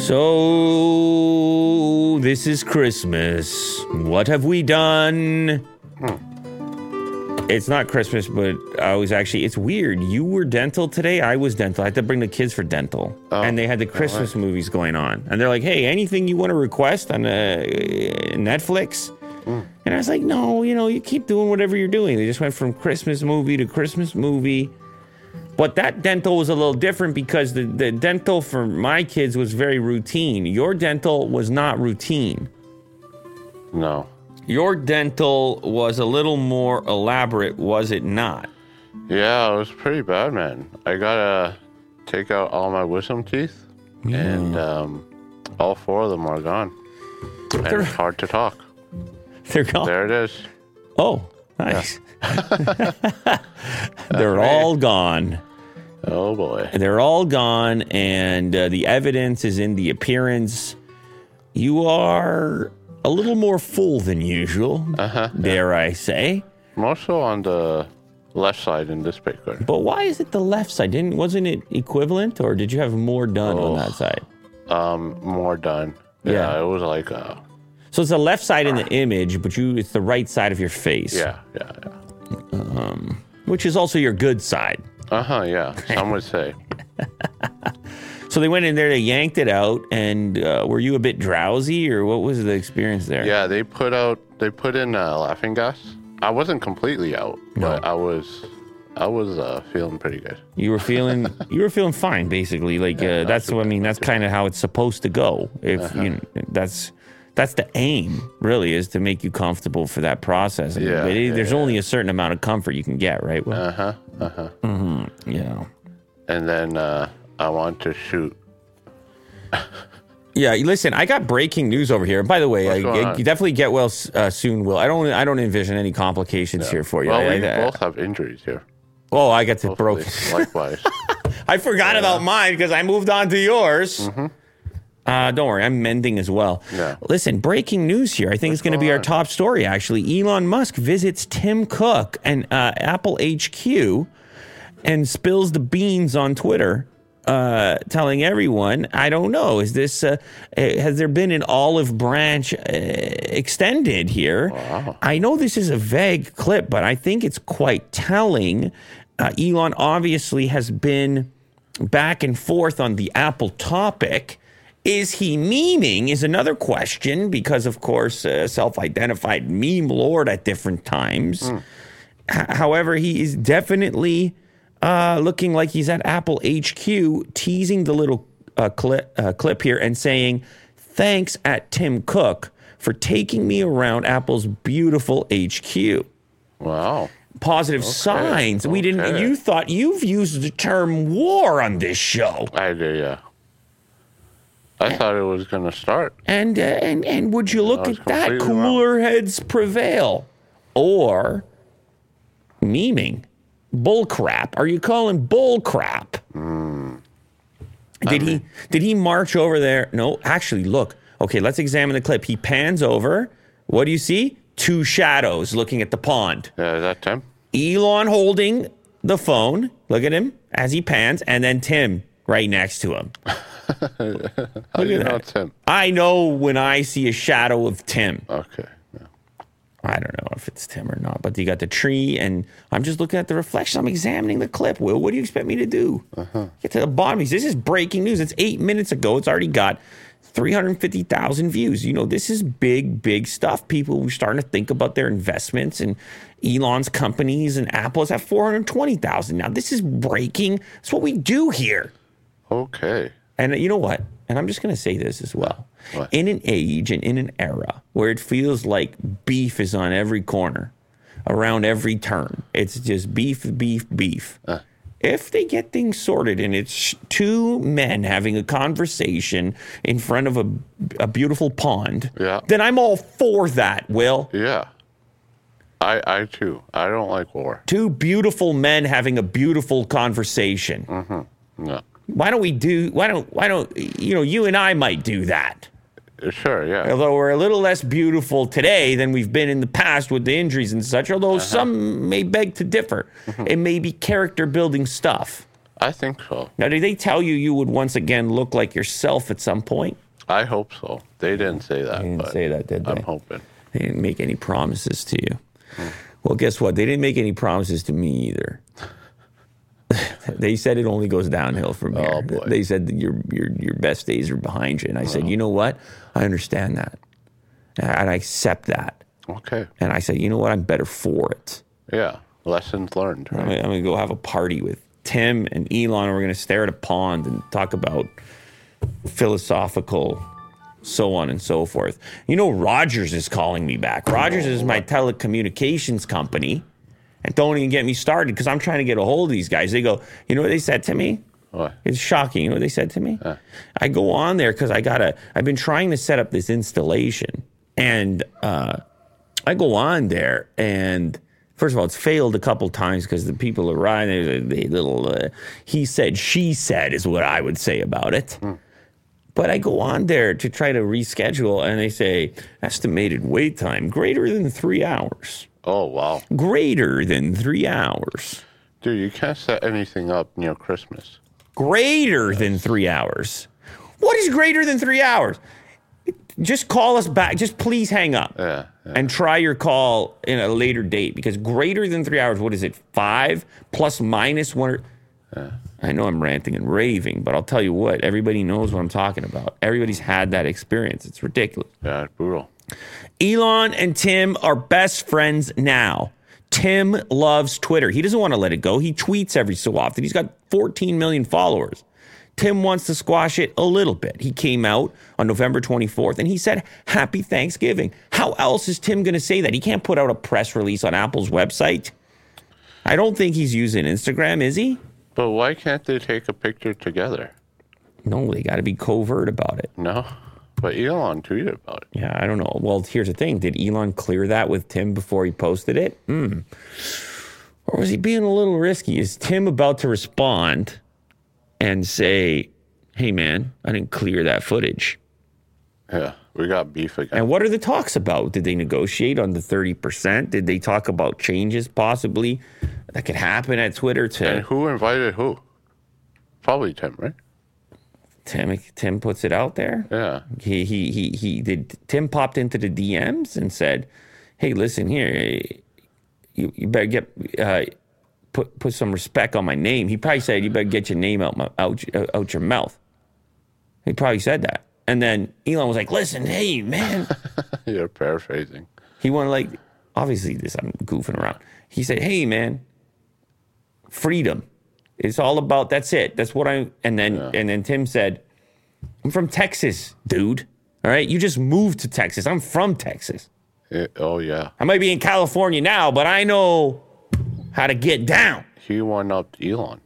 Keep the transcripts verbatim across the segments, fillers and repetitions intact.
So, this is Christmas. What have we done? Hmm. It's not Christmas, but I was actually, it's weird. You were dental today. I was dental. I had to bring the kids for dental. Oh, and they had the Christmas right. movies going on. And they're like, hey, anything you want to request on uh, Netflix? Mm. And I was like, no, you know, you keep doing whatever you're doing. They just went from Christmas movie to Christmas movie. But that dental was a little different because the, the dental for my kids was very routine. Your dental was not routine. No. Your dental was a little more elaborate, was it not? Yeah, it was pretty bad, man. I gotta take out all my wisdom teeth, yeah. and um, all four of them are gone. And they're, it's hard to talk. They're gone? There it is. Oh, nice. Yeah. They're all gone. Oh, boy. They're all gone, and uh, the evidence is in the appearance. You are a little more full than usual, uh-huh, dare yeah. I say. More so on the left side in this picture. But why is it the left side? Didn't wasn't it equivalent, or did you have more done oh, on that side? Um, more done. Yeah, yeah. It was like a... So it's the left side in the image, but you it's the right side of your face. Yeah, yeah, yeah. Um, which is also your good side. Uh-huh, yeah. Some would say. So they went in there, they yanked it out, and uh, were you a bit drowsy, or what was the experience there? Yeah, they put out, they put in uh, laughing gas. I wasn't completely out, no. but I was, I was uh, feeling pretty good. You were feeling, you were feeling fine, basically. Like yeah, uh, that's what I mean. That's kind of how it's supposed to go. If uh-huh. you, know, that's that's the aim, really, is to make you comfortable for that process. Yeah, but it, yeah there's yeah. only a certain amount of comfort you can get, right? Uh huh. Uh huh. Mm-hmm. Yeah. And then. Uh, I want to shoot. Yeah, listen, I got breaking news over here. And by the way, I, I, you definitely get well uh, soon, Will. I don't I don't envision any complications yeah. here for you. Well, I, we I, both have injuries here. Oh, I got to broken. Likewise. I forgot yeah. about mine because I moved on to yours. Mm-hmm. Uh, don't worry, I'm mending as well. Yeah. Listen, breaking news here. I think What's it's going to be our top story, actually. Elon Musk visits Tim Cook and uh, Apple H Q and spills the beans on Twitter. Uh, telling everyone, I don't know, is this, uh, has there been an olive branch uh, extended here? Wow. I know this is a vague clip, but I think it's quite telling. Uh, Elon obviously has been back and forth on the Apple topic. Is he memeing is another question, because, of course, uh, self-identified meme lord at different times. Mm. H- however, he is definitely... Uh, looking like he's at Apple H Q, teasing the little uh, clip, uh, clip here and saying, thanks at Tim Cook for taking me around Apple's beautiful H Q. Wow. Positive okay. signs. Okay. We didn't. You thought you've used the term war on this show. I did, yeah. I and, thought it was going to start. And, uh, and, and would you look at that? Cooler wrong. Heads prevail. Or memeing. Bull crap. Are you calling bull crap? Mm. Did I mean, he did he march over there? No, actually, look. Okay, let's examine the clip. He pans over. What do you see? Two shadows looking at the pond. Yeah, is that Tim? Elon holding the phone. Look at him as he pans, and then Tim right next to him. How do you know Tim? I know when I see a shadow of Tim. Okay. I don't know if it's Tim or not, but you got the tree, and I'm just looking at the reflection. I'm examining the clip. Will, what do you expect me to do? Uh-huh. Get to the bottom. This is breaking news. It's eight minutes ago. It's already got three hundred fifty thousand views. You know, this is big, big stuff. People are starting to think about their investments, and Elon's companies, and Apple is at four hundred twenty thousand. Now, this is breaking. It's what we do here. Okay. And you know what? And I'm just going to say this as well. What? In an age and in an era where it feels like beef is on every corner, around every turn, it's just beef, beef, beef. Uh. If they get things sorted and it's two men having a conversation in front of a, a beautiful pond, yeah. then I'm all for that, Will. Yeah. I, I too. I don't like war. Two beautiful men having a beautiful conversation. Mm-hmm. Yeah. Why don't we do, why don't, why don't, you know, you and I might do that. Sure, yeah. Although we're a little less beautiful today than we've been in the past with the injuries and such, although uh-huh. some may beg to differ. Mm-hmm. It may be character-building stuff. I think so. Now, did they tell you you would once again look like yourself at some point? I hope so. They didn't say that. They didn't but say that, did they? I'm hoping. They didn't make any promises to you. Hmm. Well, guess what? They didn't make any promises to me either. They said it only goes downhill from here. Oh, boy. They said that your your your best days are behind you, and I oh. said, you know what? I understand that, and I accept that. Okay. And I said, you know what? I'm better for it. Yeah. Lessons learned. Right? I'm, I'm going to go have a party with Tim and Elon, and we're going to stare at a pond and talk about philosophical, so on and so forth. You know, Rogers is calling me back. Rogers is my telecommunications company. And don't even get me started because I'm trying to get a hold of these guys. They go, you know what they said to me? What? It's shocking. You know what they said to me? Huh. I go on there because I gotta. I've been trying to set up this installation, and uh, I go on there, and first of all, it's failed a couple times because the people arrive. There's a, a little uh, he said, she said is what I would say about it. Hmm. But I go on there to try to reschedule, and they say estimated wait time greater than three hours. Oh, wow. Greater than three hours. Dude, you can't set anything up near Christmas. Greater yes. than three hours. What is greater than three hours? Just call us back. Just please hang up. Yeah, yeah. And try your call in a later date. Because greater than three hours, what is it? Five plus minus one? Yeah. I know I'm ranting and raving, but I'll tell you what. Everybody knows what I'm talking about. Everybody's had that experience. It's ridiculous. Yeah, it's brutal. Elon and Tim are best friends now. Tim loves Twitter. He doesn't want to let it go. He tweets every so often. He's got fourteen million followers. Tim wants to squash it a little bit. He came out on November twenty-fourth and he said, Happy Thanksgiving. How else is Tim going to say that? He can't put out a press release on Apple's website. I don't think he's using Instagram, is he? But why can't they take a picture together? No, they got to be covert about it. No. But Elon tweeted about it. Yeah, I don't know. Well, here's the thing. Did Elon clear that with Tim before he posted it? Hmm. Or was he being a little risky? Is Tim about to respond and say, hey, man, I didn't clear that footage? Yeah, we got beef again. And what are the talks about? Did they negotiate on the thirty percent? Did they talk about changes possibly that could happen at Twitter to... And who invited who? Probably Tim, right? Tim Tim puts it out there. Yeah. He he he he did. Tim popped into the D Ms and said, "Hey, listen here, you you better get uh, put put some respect on my name." He probably said, "You better get your name out my out, out your mouth." He probably said that, and then Elon was like, "Listen, hey man." You're paraphrasing. He wanted like obviously this. I'm goofing around. He said, "Hey man, freedom. It's all about, that's it. That's what I," and then, yeah. and then Tim said, I'm from Texas, dude. All right. You just moved to Texas. I'm from Texas. It, oh, yeah. I might be in California now, but I know how to get down. He won up Elon.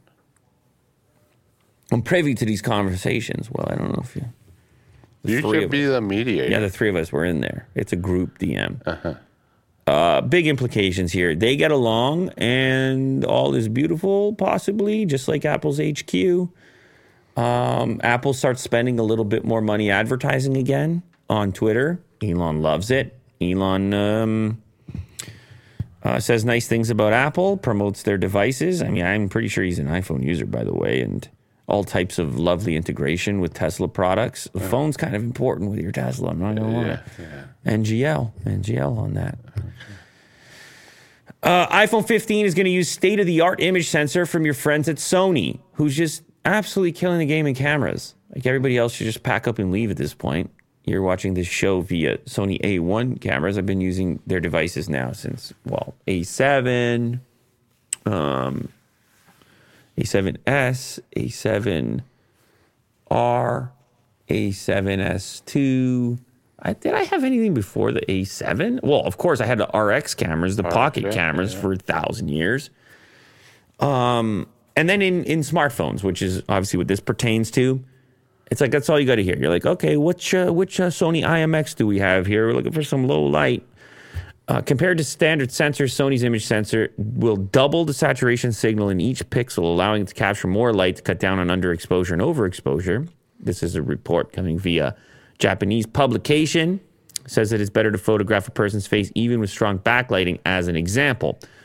I'm privy to these conversations. Well, I don't know if you. You should be the mediator. Yeah, the three of us were in there. It's a group D M. Uh-huh. Uh, big implications here. They get along and all is beautiful, possibly, just like Apple's H Q. Um, Apple starts spending a little bit more money advertising again on Twitter. Elon loves it. Elon um, uh, says nice things about Apple, promotes their devices. I mean, I'm pretty sure he's an iPhone user, by the way, and all types of lovely integration with Tesla products. The phone's kind of important with your Tesla. I'm not going to lie. Yeah. N G L. N G L on that. Uh, iPhone fifteen is going to use state-of-the-art image sensor from your friends at Sony, who's just absolutely killing the game in cameras. Like everybody else should just pack up and leave at this point. You're watching this show via Sony A one cameras. I've been using their devices now since, well, A seven, um, A seven S, A seven R, A seven S two. I, did I have anything before the A seven? Well, of course, I had the R X cameras, the R X, pocket yeah, cameras yeah. for a thousand years. Um, and then in, in smartphones, which is obviously what this pertains to, it's like that's all you got to hear. You're like, okay, which uh, which uh, Sony I M X do we have here? We're looking for some low light. Uh, compared to standard sensors, Sony's image sensor will double the saturation signal in each pixel, allowing it to capture more light to cut down on underexposure and overexposure. This is a report coming via Japanese publication. It says that it's better to photograph a person's face even with strong backlighting as an example.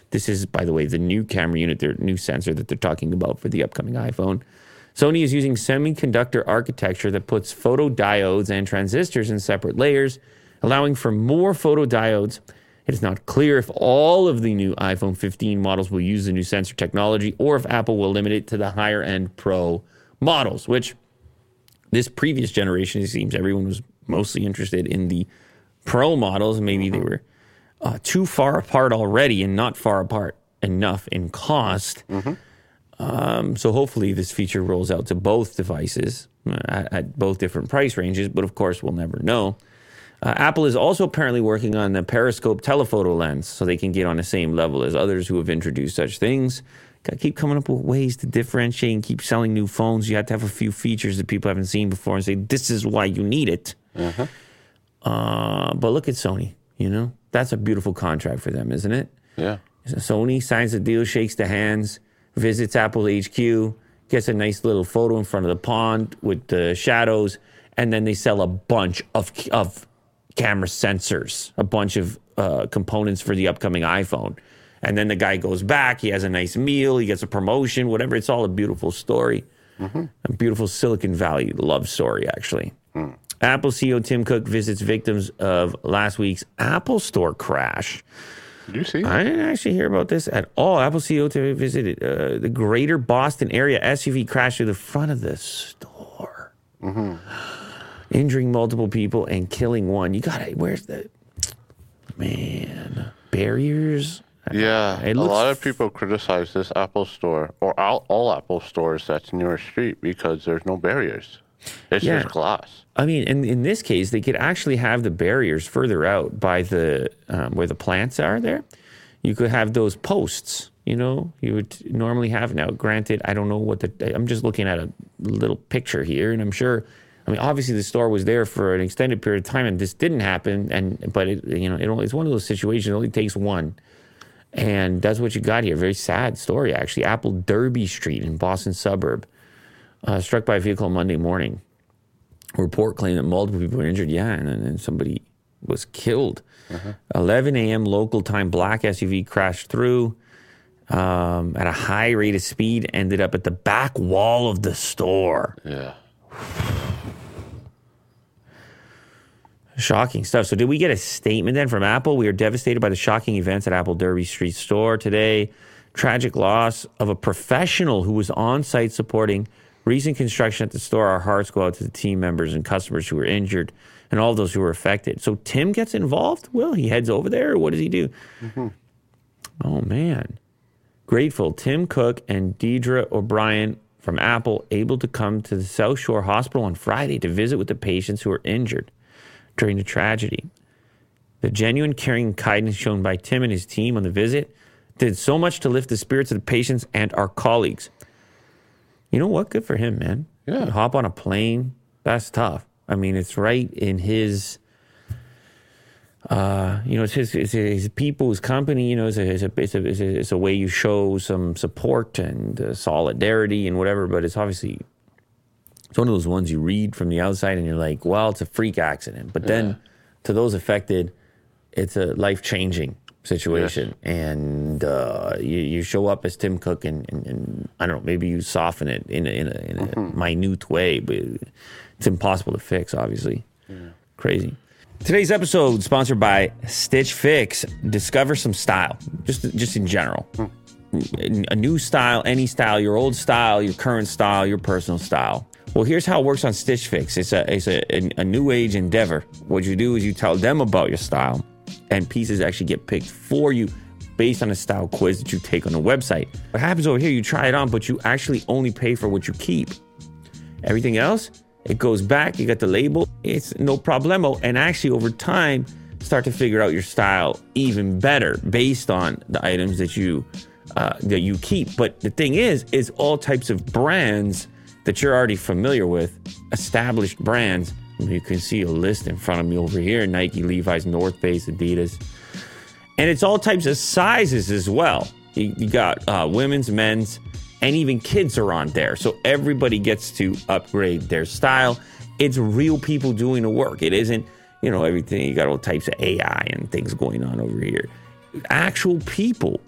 This is, by the way, the new camera unit, their new sensor that they're talking about for the upcoming iPhone. Sony is using semiconductor architecture that puts photodiodes and transistors in separate layers, allowing for more photodiodes. It is not clear if all of the new iPhone fifteen models will use the new sensor technology or if Apple will limit it to the higher-end Pro models, which this previous generation, it seems everyone was mostly interested in the Pro models. Maybe they were uh, too far apart already and not far apart enough in cost. Mm-hmm. Um, so hopefully this feature rolls out to both devices uh, at, at both different price ranges, but of course we'll never know. Uh, Apple is also apparently working on the periscope telephoto lens so they can get on the same level as others who have introduced such things. Got to keep coming up with ways to differentiate and keep selling new phones. You have to have a few features that people haven't seen before and say, this is why you need it. Uh-huh. Uh, but look at Sony, you know? That's a beautiful contract for them, isn't it? Yeah. So Sony signs the deal, shakes the hands, visits Apple H Q, gets a nice little photo in front of the pond with the shadows, and then they sell a bunch of of camera sensors, a bunch of uh, components for the upcoming iPhone. And then the guy goes back, he has a nice meal, he gets a promotion, whatever. It's all a beautiful story. Mm-hmm. A beautiful Silicon Valley love story, actually. Mm. Apple C E O Tim Cook visits victims of last week's Apple Store crash. Did you see that? I didn't actually hear about this at all. Apple C E O Tim visited uh, the greater Boston area. S U V crashed through the front of the store. Mm-hmm. Injuring multiple people and killing one. You got it. Where's the man barriers? Yeah, a lot of people criticize this Apple store or all, all Apple stores that's near a street because there's no barriers. It's yeah. just glass. I mean, in in this case, they could actually have the barriers further out by the um, where the plants are. There, you could have those posts. You know, you would normally have now. Granted, I don't know what the. I'm just looking at a little picture here, and I'm sure. I mean, obviously, the store was there for an extended period of time, and this didn't happen. And but it, you know, it, it's one of those situations. It only takes one, and that's what you got here. Very sad story, actually. Apple Derby Street in Boston suburb, uh, struck by a vehicle Monday morning. A report claimed that multiple people were injured. Yeah, and then somebody was killed. Uh-huh. eleven a.m. local time, black S U V crashed through um, at a high rate of speed. Ended up at the back wall of the store. Yeah. Shocking stuff. So did we get a statement then from Apple? We are devastated by the shocking events at Apple Derby Street store today. Tragic loss of a professional who was on site supporting recent construction at the store. Our hearts go out to the team members and customers who were injured and all those who were affected. So Tim gets involved? Will he heads over there? Or what does he do? Mm-hmm. Oh, man. Grateful. Tim Cook and Deidre O'Brien from Apple able to come to the South Shore Hospital on Friday to visit with the patients who were injured during the tragedy. The genuine caring and kindness shown by Tim and his team on the visit did so much to lift the spirits of the patients and our colleagues. You know what? Good for him, man. Yeah. You hop on a plane. That's tough. I mean, it's right in his, uh, you know, it's his, it's his people, his company, you know, it's a, it's a, it's a, it's a, it's a way you show some support and uh, solidarity and whatever, but it's obviously, it's one of those ones you read from the outside and you're like, well, it's a freak accident. But then yeah. to those affected, it's a life-changing situation. Yes. And uh, you, you show up as Tim Cook and, and, and I don't know, maybe you soften it in a, in a, in a mm-hmm. minute way, but it's impossible to fix, obviously. Yeah. Crazy. Today's episode sponsored by Stitch Fix. Discover some style, just, just in general. Mm. A new style, any style, your old style, your current style, your personal style. Well, here's how it works on Stitch Fix. It's a it's a, a, a new age endeavor. What you do is you tell them about your style, and pieces actually get picked for you based on a style quiz that you take on the website. What happens over here, you try it on, but you actually only pay for what you keep. Everything else, it goes back, you got the label, it's no problemo. And actually, over time, start to figure out your style even better based on the items that you uh, that you keep. But the thing is, is all types of brands that you're already familiar with, established brands. You can see a list in front of me over here: Nike, Levi's, North Face, Adidas. And it's all types of sizes as well. You, you got uh, women's, men's, and even kids are on there. So everybody gets to upgrade their style. It's real people doing the work. It isn't, you know, everything. You got all types of A I and things going on over here. Actual people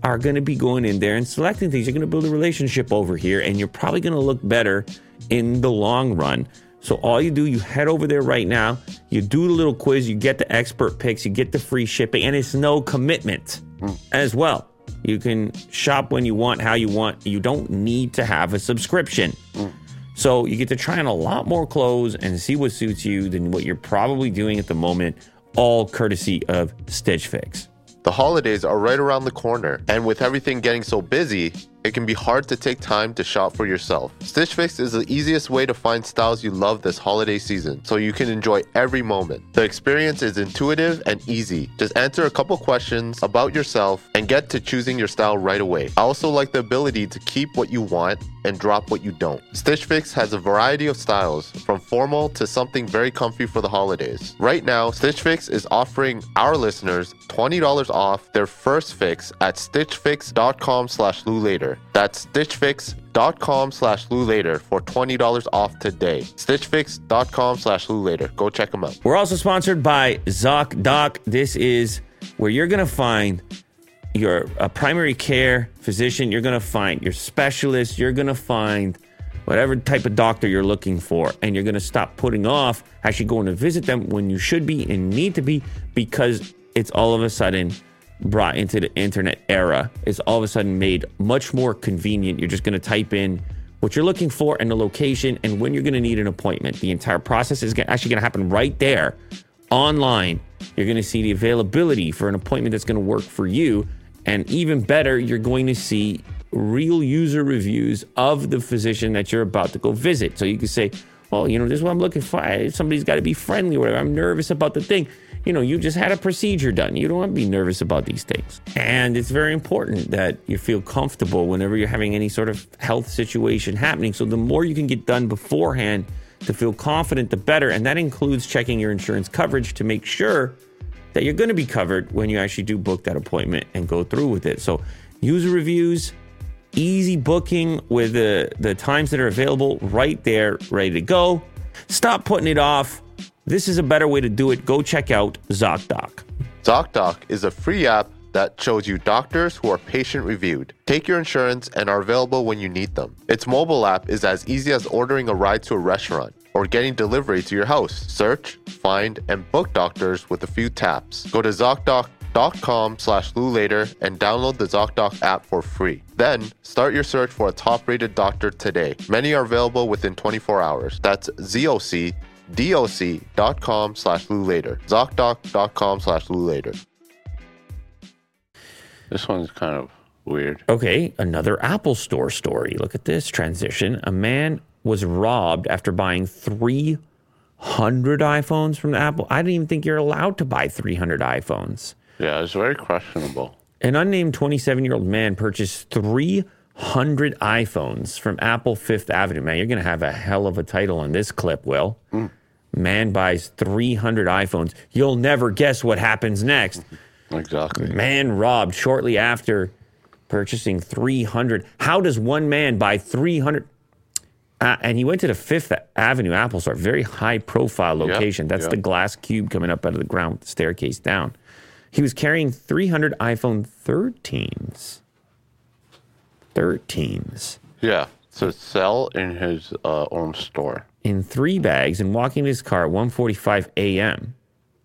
are going to be going in there and selecting things. You're going to build a relationship over here, and you're probably going to look better in the long run. So all you do, you head over there right now, you do the little quiz, you get the expert picks, you get the free shipping, and it's no commitment mm. as well. You can shop when you want, how you want. You don't need to have a subscription. Mm. So you get to try on a lot more clothes and see what suits you than what you're probably doing at the moment, all courtesy of Stitch Fix. The holidays are right around the corner, and with everything getting so busy, it can be hard to take time to shop for yourself. Stitch Fix is the easiest way to find styles you love this holiday season, so you can enjoy every moment. The experience is intuitive and easy. Just answer a couple questions about yourself and get to choosing your style right away. I also like the ability to keep what you want and drop what you don't. Stitch Fix has a variety of styles, from formal to something very comfy for the holidays. Right now, Stitch Fix is offering our listeners twenty dollars off their first fix at stitchfix.com slash LouLater. That's stitchfix.com slash LouLater for twenty dollars off today. stitchfix.com slash LouLater. Go check them out. We're also sponsored by ZocDoc. This is where you're going to find your a primary care physician. You're going to find your specialist. You're going to find whatever type of doctor you're looking for. And you're going to stop putting off actually going to visit them when you should be and need to be, because it's all of a sudden brought into the internet era. It's all of a sudden made much more convenient. You're just going to type in what you're looking for and the location and when you're going to need an appointment. The entire process is actually going to happen right there online. You're going to see the availability for an appointment that's going to work for you. And even better, you're going to see real user reviews of the physician that you're about to go visit. So you can say, well, you know, this is what I'm looking for. Somebody's got to be friendly or whatever. I'm nervous about the thing. You know, you just had a procedure done. You don't want to be nervous about these things. And it's very important that you feel comfortable whenever you're having any sort of health situation happening. So the more you can get done beforehand to feel confident, the better. And that includes checking your insurance coverage to make sure that you're going to be covered when you actually do book that appointment and go through with it. So user reviews, easy booking with the, the times that are available right there, ready to go. Stop putting it off. This is a better way to do it. Go check out ZocDoc. ZocDoc is a free app that shows you doctors who are patient reviewed, take your insurance, and are available when you need them. Its mobile app is as easy as ordering a ride to a restaurant or getting delivery to your house. Search, find, and book doctors with a few taps. Go to ZocDoc.com slash LouLater and download the ZocDoc app for free. Then, start your search for a top-rated doctor today. Many are available within twenty-four hours. That's ZocDoc.com slash LouLater. ZocDoc.com slash LouLater. This one's kind of weird. Okay, another Apple Store story. Look at this transition. A man was robbed after buying three hundred iPhones from the Apple. I didn't even think you're allowed to buy three hundred iPhones. Yeah, it's very questionable. An unnamed twenty-seven-year-old man purchased three hundred iPhones from Apple Fifth Avenue. Man, you're going to have a hell of a title on this clip, Will. Mm. Man buys three hundred iPhones. You'll never guess what happens next. Exactly. Man robbed shortly after purchasing three hundred. How does one man buy three hundred? Uh, and he went to the Fifth Avenue Apple Store, very high-profile location. Yep, That's yep. the glass cube coming up out of the ground with the staircase down. He was carrying three hundred iPhone thirteens. thirteens. Yeah, to sell in his uh, own store. In three bags and walking his car at one forty-five a.m.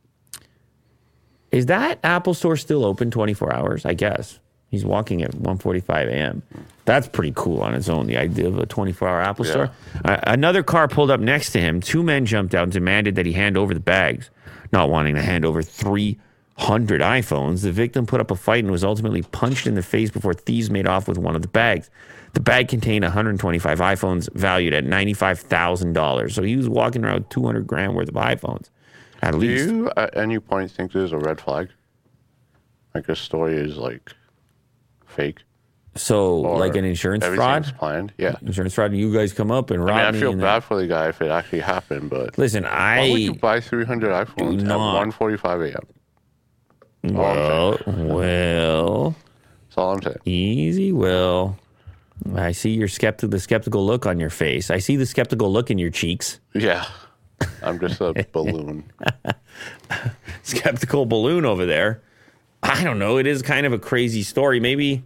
Is that Apple Store still open twenty-four hours? I guess. He's walking at one forty-five a.m. That's pretty cool on its own, the idea of a twenty-four hour Apple yeah. Store. Uh, another car pulled up next to him. Two men jumped out and demanded that he hand over the bags, not wanting to hand over three hundred iPhones. The victim put up a fight and was ultimately punched in the face before thieves made off with one of the bags. The bag contained one hundred twenty-five iPhones valued at ninety-five thousand dollars. So he was walking around two hundred grand worth of iPhones, at Do least. Do you at any point think there's a red flag? Like a story is like fake? So, or like an insurance everything's fraud? planned, yeah. Insurance fraud, and you guys come up and rob me. I mean, I feel and bad then... for the guy if it actually happened, but... Listen, I... Why would you buy three hundred iPhones at one forty-five a.m.? Well, well... That's all I'm saying. Easy, Will. I see your skeptical, the skeptical look on your face. I see the skeptical look in your cheeks. Yeah. I'm just a balloon. Skeptical balloon over there. I don't know. It is kind of a crazy story. Maybe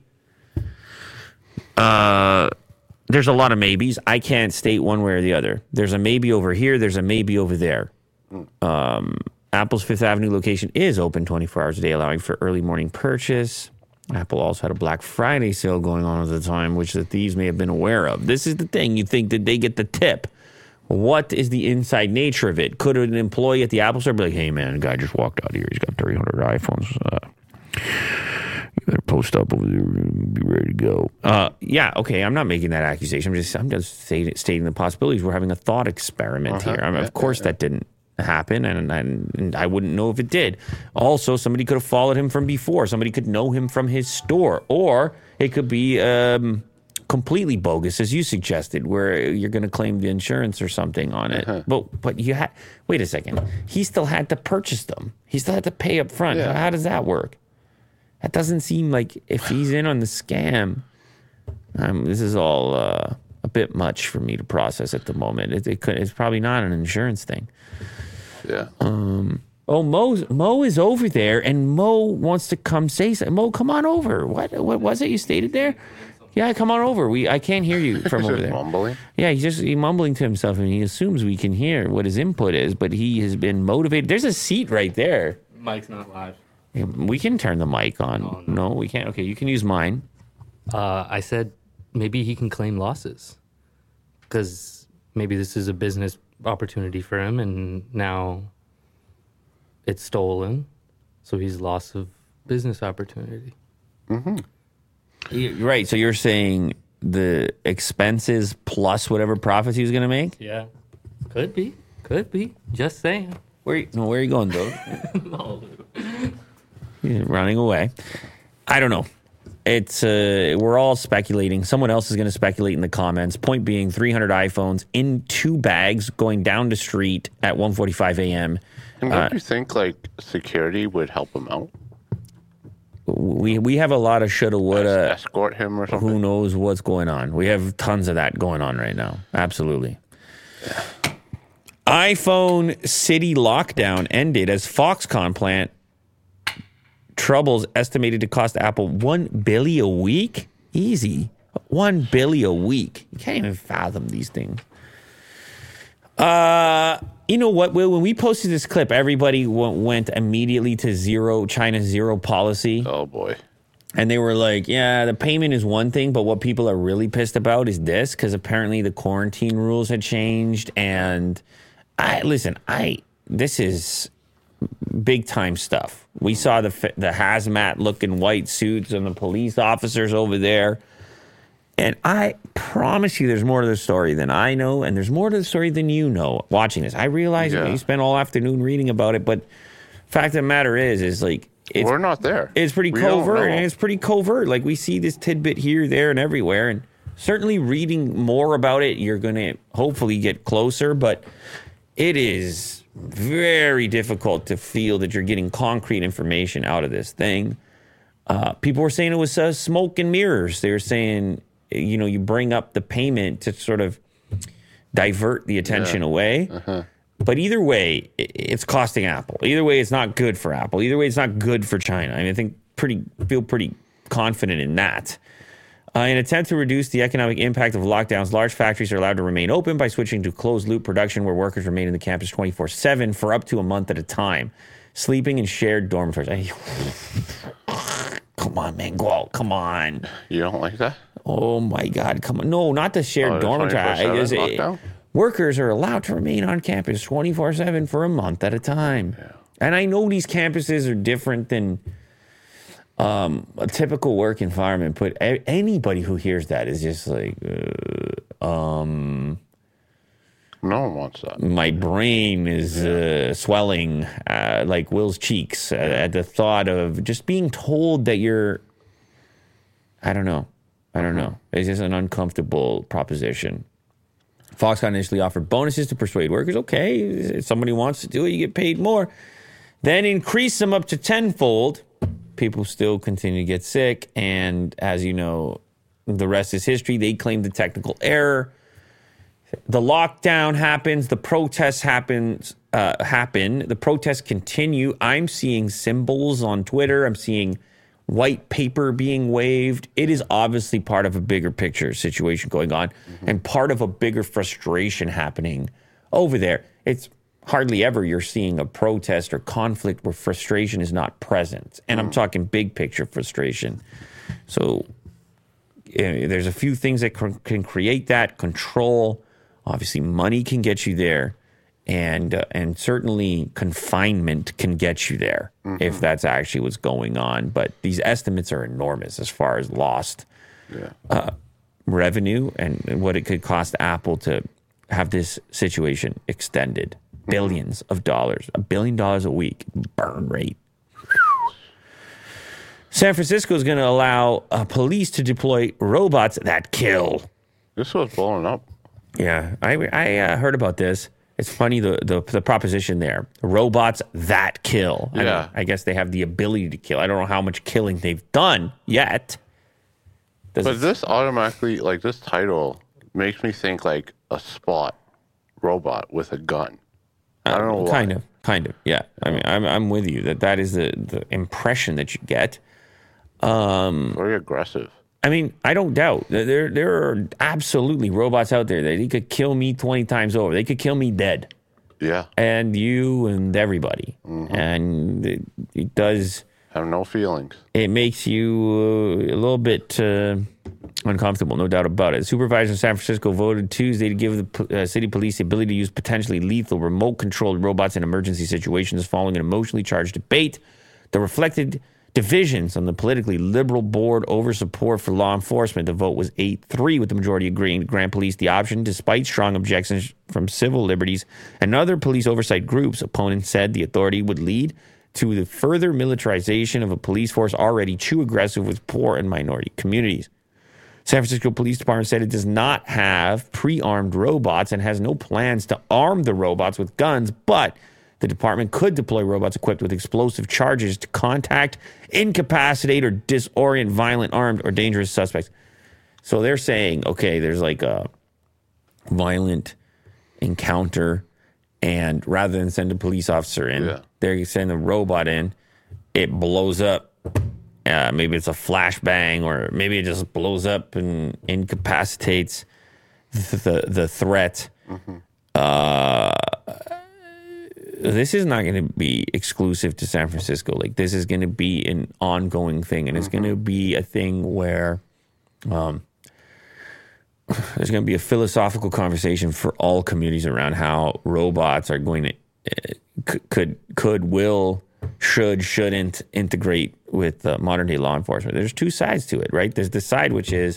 uh, there's a lot of maybes. I can't state one way or the other. There's a maybe over here. There's a maybe over there. Um, Apple's Fifth Avenue location is open twenty-four hours a day, allowing for early morning purchase. Apple also had a Black Friday sale going on at the time, which the thieves may have been aware of. This is the thing. You think that they get the tip. What is the inside nature of it? Could an employee at the Apple store be like, hey, man, the guy just walked out here. He's got three hundred iPhones. Uh, you better post up over there and be ready to go. Uh, yeah, okay, I'm not making that accusation. I'm just I'm just stating, stating the possibilities. We're having a thought experiment uh-huh. here. I mean, of course that didn't happen, and, and, and I wouldn't know if it did. Also, somebody could have followed him from before. Somebody could know him from his store. Or it could be um, completely bogus, as you suggested, where you're going to claim the insurance or something on it. Uh-huh. But but you had, wait a second. He still had to purchase them. He still had to pay up front. Yeah. How, how does that work? That doesn't seem like if he's in on the scam. Um, this is all uh, a bit much for me to process at the moment. It, it could, it's probably not an insurance thing. Yeah. Um. Oh, Mo, Mo is over there, and Mo wants to come say something. Mo, come on over. What What was it you stated there? Yeah, come on over. We I can't hear you from over there. Mumbling. Yeah, he's just he's mumbling to himself, and he assumes we can hear what his input is, but he has been motivated. There's a seat right there. Mic's not live. We can turn the mic on. Oh, no. no, we can't. Okay, you can use mine. Uh, I said maybe he can claim losses because maybe this is a business opportunity for him, and now it's stolen, so he's lost of business opportunity. Mm-hmm. You're right. So you're saying the expenses plus whatever profits he was going to make? Yeah, could be, could be. Just saying. Where you, no, where are you going, though? No. He's running away. I don't know. It's uh, we're all speculating. Someone else is going to speculate in the comments. Point being, three hundred iPhones in two bags going down the street at one forty-five a.m. And don't uh, you think like security would help him out? We we have a lot of shoulda woulda. Escort him or something. Who knows what's going on? We have tons of that going on right now. Absolutely. Yeah. iPhone city lockdown ended as Foxconn plant troubles estimated to cost Apple one billion dollars a week. Easy, one billion dollars a week. You can't even fathom these things. Uh, you know what, Will? When we posted this clip, everybody w- went immediately to zero China's zero policy. Oh boy. And they were like, yeah, the payment is one thing, but what people are really pissed about is this, because apparently the quarantine rules had changed. And I listen, I this is big time stuff. We saw the the hazmat looking white suits and the police officers over there. And I promise you there's more to the story than I know, and there's more to the story than you know watching this. I realize yeah. you spent all afternoon reading about it, but fact of the matter is, is like, it's, we're not there. It's pretty we covert, and it's pretty covert. Like, we see this tidbit here, there, and everywhere, and certainly reading more about it, you're going to hopefully get closer, but it is very difficult to feel that you're getting concrete information out of this thing. Uh, people were saying it was uh, smoke and mirrors. They were saying, you know, you bring up the payment to sort of divert the attention yeah. away. Uh-huh. But either way, it's costing Apple. Either way, it's not good for Apple. Either way, it's not good for China. I mean, I think pretty feel pretty confident in that. Uh, in an attempt to reduce the economic impact of lockdowns, large factories are allowed to remain open by switching to closed-loop production where workers remain in the campus twenty-four seven for up to a month at a time, sleeping in shared dormitories. Come on, man, go out. Come on. You don't like that? Oh, my God. Come on. No, not the shared oh, dormitory. Workers are allowed to remain on campus twenty-four seven for a month at a time. Yeah. And I know these campuses are different than um, a typical work environment, but a- anybody who hears that is just like, uh, um... no one wants that. My brain is yeah. uh, swelling uh, like Will's cheeks uh, at the thought of just being told that you're, I don't know. I don't know. It's just an uncomfortable proposition. Foxconn initially offered bonuses to persuade workers. Okay, if somebody wants to do it, you get paid more. Then increase them up to tenfold. People still continue to get sick. And as you know, the rest is history. They claimed the technical error. The lockdown happens. The protests happens. uh, happen. The protests continue. I'm seeing symbols on Twitter. I'm seeing white paper being waved. It is obviously part of a bigger picture situation going on mm-hmm. and part of a bigger frustration happening over there. It's hardly ever you're seeing a protest or conflict where frustration is not present. And mm. I'm talking big picture frustration. So uh, there's a few things that c- can create that control. Obviously, money can get you there. And uh, and certainly confinement can get you there mm-hmm. if that's actually what's going on. But these estimates are enormous as far as lost yeah. uh, revenue and, and what it could cost Apple to have this situation extended. Mm-hmm. Billions of dollars, a billion dollars a week burn rate. San Francisco is going to allow uh, police to deploy robots that kill. This was blowing up. Yeah, I, I uh, heard about this. It's funny, the, the the proposition there. Robots that kill. I Yeah. mean, I guess they have the ability to kill. I don't know how much killing they've done yet. Does But it- this automatically, like this title, makes me think like a spot robot with a gun. I don't know why. Kind of, kind of, yeah. I mean, I'm I'm with you that that is the, the impression that you get. Very aggressive. I mean, I don't doubt that there there are absolutely robots out there that they could kill me twenty times over. They could kill me dead. Yeah. And you and everybody. Mm-hmm. And it, it does... Have no feelings. It makes you uh, a little bit uh, uncomfortable, no doubt about it. Supervisors in San Francisco voted Tuesday to give the uh, city police the ability to use potentially lethal remote-controlled robots in emergency situations following an emotionally charged debate that reflected divisions on the politically liberal board over support for law enforcement. The vote was eight three, with the majority agreeing to grant police the option, despite strong objections from civil liberties and other police oversight groups. Opponents said the authority would lead to the further militarization of a police force already too aggressive with poor and minority communities. San Francisco Police Department said it does not have pre-armed robots and has no plans to arm the robots with guns, but the department could deploy robots equipped with explosive charges to contact, incapacitate, or disorient violent, armed, or dangerous suspects. So they're saying, okay, there's like a violent encounter, and rather than send a police officer in, Yeah. they send a robot in. It blows up. Uh, maybe it's a flashbang, or maybe it just blows up and incapacitates the the, the threat. Mm-hmm. Uh, this is not going to be exclusive to San Francisco. Like, this is going to be an ongoing thing, and it's mm-hmm. going to be a thing where um, there's going to be a philosophical conversation for all communities around how robots are going to uh, c- could could will should shouldn't integrate with uh, modern day law enforcement. There's two sides to it, right? There's the side which is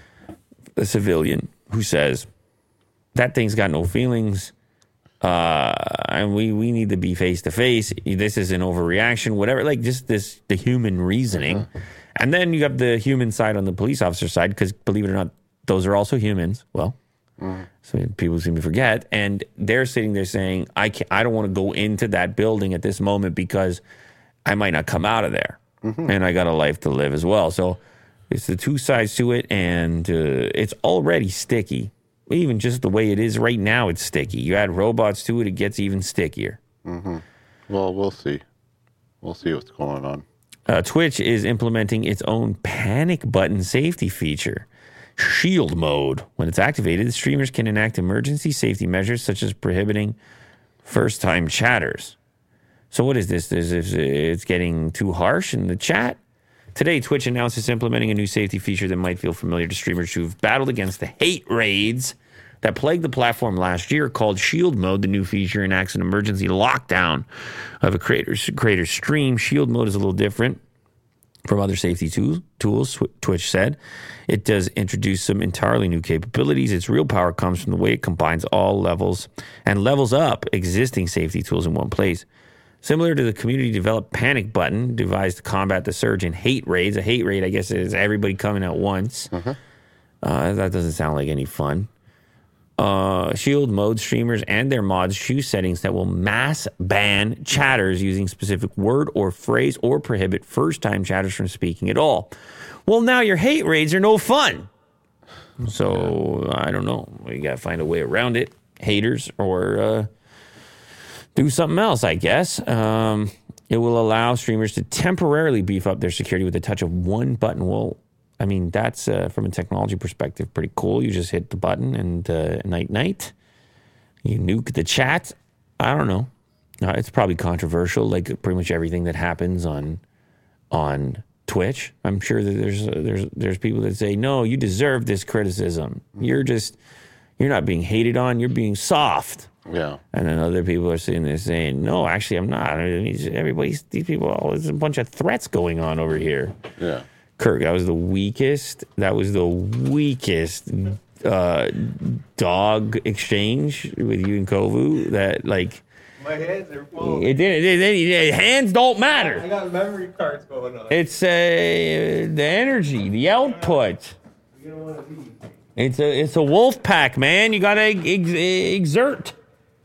the civilian who says that thing's got no feelings. Uh, and we, we need to be face to face. This is an overreaction, whatever, like just this, the human reasoning. Mm-hmm. And then you have the human side on the police officer side, because believe it or not, those are also humans. Well, mm-hmm. so people seem to forget. And they're sitting there saying, I can't, I don't want to go into that building at this moment because I might not come out of there. Mm-hmm. And I got a life to live as well. So it's the two sides to it. And uh, it's already sticky. Even just the way it is right now, it's sticky. You add robots to it, it gets even stickier. Mm-hmm. Well, we'll see. We'll see what's going on. Uh, Twitch is implementing its own panic button safety feature, Shield Mode. When it's activated, the streamers can enact emergency safety measures such as prohibiting first-time chatters. So what is this? Is it's getting too harsh in the chat? Today, Twitch announced it's implementing a new safety feature that might feel familiar to streamers who've battled against the hate raids that plagued the platform last year. Called Shield Mode, the new feature enacts an emergency lockdown of a creator's, creator's stream. Shield Mode is a little different from other safety tools, tools, Twitch said. It does introduce some entirely new capabilities. Its real power comes from the way it combines all levels and levels up existing safety tools in one place. Similar to the community-developed panic button devised to combat the surge in hate raids. A hate raid, I guess, is everybody coming at once. Uh-huh. Uh, that doesn't sound like any fun. Uh, Shield Mode streamers and their mods choose settings that will mass ban chatters using specific word or phrase or prohibit first-time chatters from speaking at all. Well, now your hate raids are no fun. So, I don't know. You got to find a way around it. Haters or... Uh, do something else, I guess. Um, it will allow streamers to temporarily beef up their security with the touch of one button. Well, I mean, that's, uh, from a technology perspective, pretty cool. You just hit the button and uh, night, night. You nuke the chat. I don't know. Uh, it's probably controversial, like pretty much everything that happens on on Twitch. I'm sure that there's uh, there's there's people that say, no, you deserve this criticism. You're just, you're not being hated on. You're being soft. Yeah. And then other people are sitting there saying, no, actually, I'm not. I mean, everybody's, these people, oh, there's a bunch of threats going on over here. Yeah. Kirk, that was the weakest, that was the weakest uh, dog exchange with you and Kovu that, like, My hands are full. it didn't, it, it, it, hands don't I matter. got memory cards going on. It's uh, the energy, the output. You don't want to leave. It's a, it's a wolf pack, man. You got to ex- exert.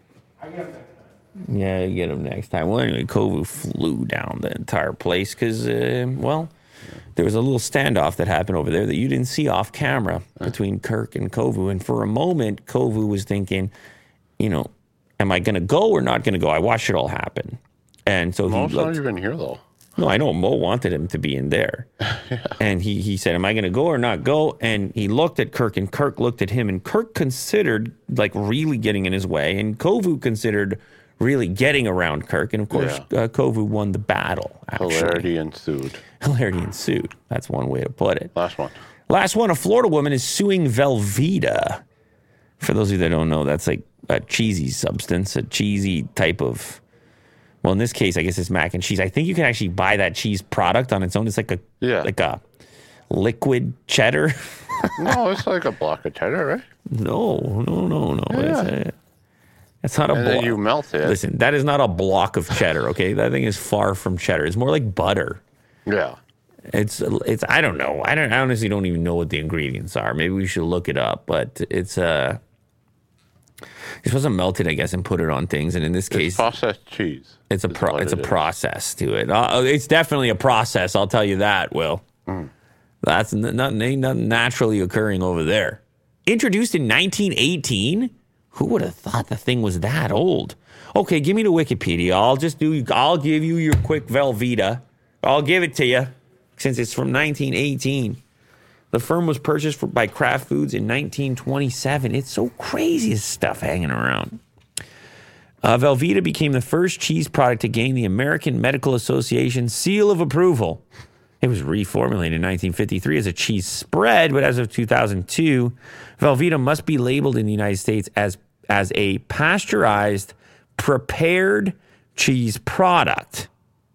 I got that. Yeah, you get him next time. Well, anyway, Kovu flew down the entire place because, uh, well, there was a little standoff that happened over there that you didn't see off camera between Kirk and Kovu. And for a moment, Kovu was thinking, you know, am I going to go or not going to go? I watched it all happen. And so he Mo's looked, not even here, though. no, I know Mo wanted him to be in there. yeah. And he, he said, am I going to go or not go? And he looked at Kirk and Kirk looked at him and Kirk considered like really getting in his way. And Kovu considered really getting around Kirk. And of course, Yeah. uh, Kovu won the battle. Actually. Hilarity ensued. Hilarity ensued. That's one way to put it. Last one. Last one, a Florida woman is suing Velveeta. For those of you that don't know, that's like a cheesy substance, a cheesy type of, well, in this case, I guess it's mac and cheese. I think you can actually buy that cheese product on its own. It's like a, Yeah. like a liquid cheddar. No, it's like a block of cheddar, right? no, no, no, no. Yeah. It's, a, it's not a And then block. you melt it. Listen, that is not a block of cheddar, okay? That thing is far from cheddar. It's more like butter. Yeah. It's it's I don't know. I don't I honestly don't even know what the ingredients are. Maybe we should look it up. But it's uh you're supposed to melt it, I guess, and put it on things. And in this case, It's processed cheese. it's a is pro, what it's a it is. process to it. Uh, it's definitely a process. I'll tell you that. Will Mm. that's n- nothing ain't nothing naturally occurring over there. Introduced in nineteen eighteen. Who would have thought the thing was that old? Okay, give me the Wikipedia. I'll just do. I'll give you your quick Velveeta. I'll give it to you since it's from nineteen eighteen. The firm was purchased for, by Kraft Foods in nineteen twenty-seven. It's so crazy, this stuff hanging around. Uh, Velveeta became the first cheese product to gain the American Medical Association seal of approval. It was reformulated in nineteen fifty-three as a cheese spread, but as of two thousand two, Velveeta must be labeled in the United States as, as a pasteurized, prepared cheese product.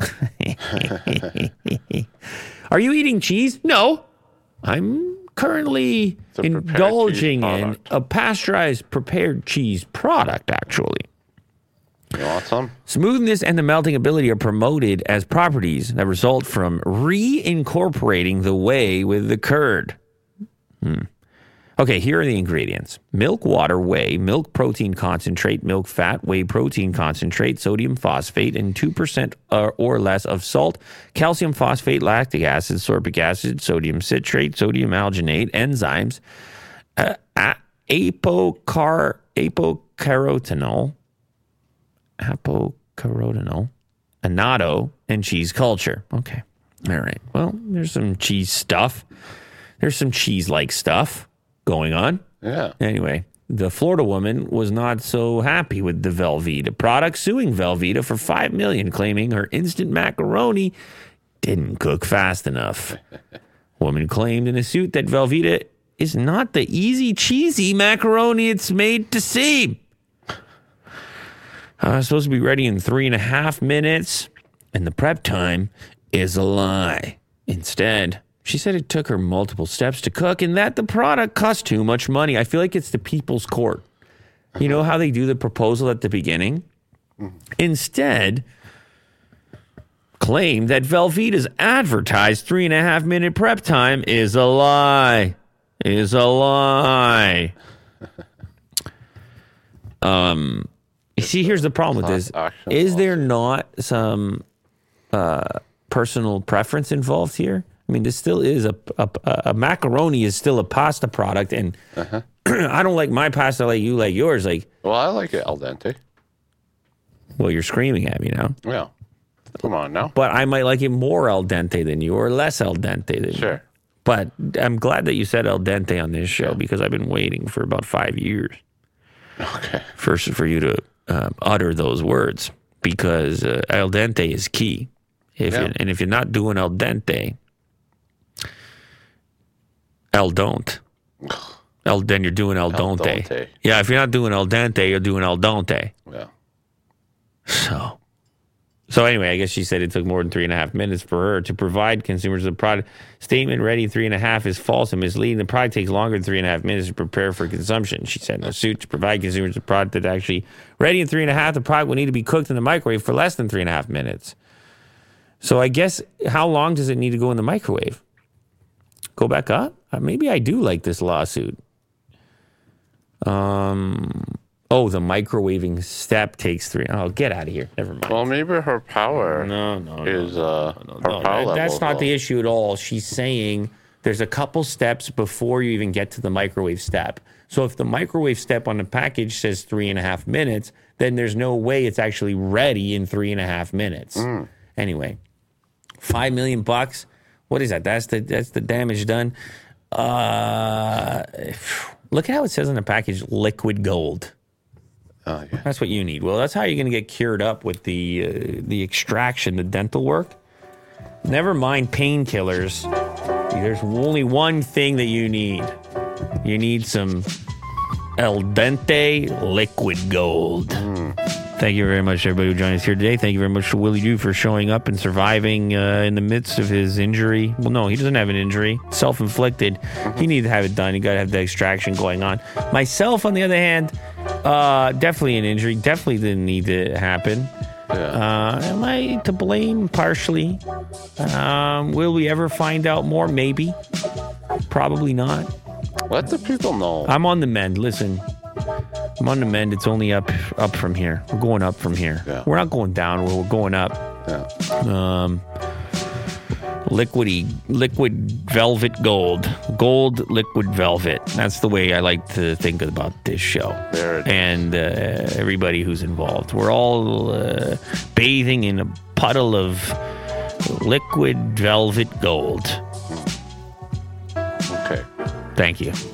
Are you eating cheese? No. I'm currently It's a prepared indulging cheese in product. a pasteurized prepared cheese product, actually. You want some? Smoothness and the melting ability are promoted as properties that result from reincorporating the whey with the curd. Hmm. Okay, here are the ingredients. Milk, water, whey, milk protein concentrate, milk fat, whey protein concentrate, sodium phosphate, and two percent or, or less of salt, calcium phosphate, lactic acid, sorbic acid, sodium citrate, sodium alginate, enzymes, uh, a- apocar- apocarotinol, apocarotinol, annatto, and cheese culture. Okay. All right. Well, there's some cheese stuff. There's some cheese-like stuff going on. Yeah. Anyway, the Florida woman was not so happy with the Velveeta product, suing Velveeta for five million dollars, claiming her instant macaroni didn't cook fast enough. Woman claimed in a suit that Velveeta is not the easy, cheesy macaroni it's made to seem. Uh, it's supposed to be ready in three and a half minutes, and the prep time is a lie. Instead, she said it took her multiple steps to cook and that the product cost too much money. I feel like it's the people's court. You know how they do the proposal at the beginning? Instead, claim that Velveeta's advertised three and a half minute prep time is a lie. Is a lie. Um, you see, here's the problem with this. Action Is there not some uh, personal preference involved here? I mean, this still is a, a, a macaroni is still a pasta product, and I don't like my pasta like you like yours. Like, Well, I like it al dente. Well, you're screaming at me now. Yeah. Come on now. But I might like it more al dente than you or less al dente than you. Sure. But I'm glad that you said al dente on this show because I've been waiting for about five years Okay. for, for you to um, utter those words because uh, al dente is key. If Yeah. you, and if you're not doing al dente, el don't. El, then you're doing el, Al donte. dente. Yeah, if you're not doing al dente, you're doing el donte. Yeah. So, so anyway, I guess she said it took more than three and a half minutes for her to provide consumers the product. Statement ready in three and a half is false and misleading. The product takes longer than three and a half minutes to prepare for consumption. She said in a suit to provide consumers the product that actually ready in three and a half. The product will need to be cooked in the microwave for less than three and a half minutes. So I guess how long does it need to go in the microwave? Go back up? Uh, maybe I do like this lawsuit. Um. Oh, the microwaving step takes three. Oh, get out of here. Never mind. Well, maybe her power No, no, no, is uh no, her no, power that- level. that's not though. the issue at all. She's saying there's a couple steps before you even get to the microwave step. So if the microwave step on the package says three and a half minutes, then there's no way it's actually ready in three and a half minutes. Mm. Anyway, five million bucks. What is that? That's the that's the damage done. Uh, look at how it says on the package, liquid gold. Oh, yeah. That's what you need. Well, that's how you're going to get cured up with the uh, the extraction, the dental work. Never mind painkillers. There's only one thing that you need. You need some al dente liquid gold. Mm. Thank you very much, everybody who joined us here today. Thank you very much to Willie Doo for showing up and surviving uh, in the midst of his injury. Well, no, he doesn't have an injury. Self-inflicted. He needed to have it done. He got to have the extraction going on. Myself, on the other hand, uh, definitely an injury. Definitely didn't need to happen. Yeah. Uh, am I to blame partially? Um, will we ever find out more? Maybe. Probably not. Let the people know. I'm on the mend. Listen, I'm on the mend. It's only up up from here. We're going up from here. Yeah. We're not going down. We're going up. Yeah. Um, liquidy, liquid velvet gold. Gold liquid velvet. That's the way I like to think about this show. There it is. And uh, everybody who's involved. We're all uh, bathing in a puddle of liquid velvet gold. Okay. Thank you.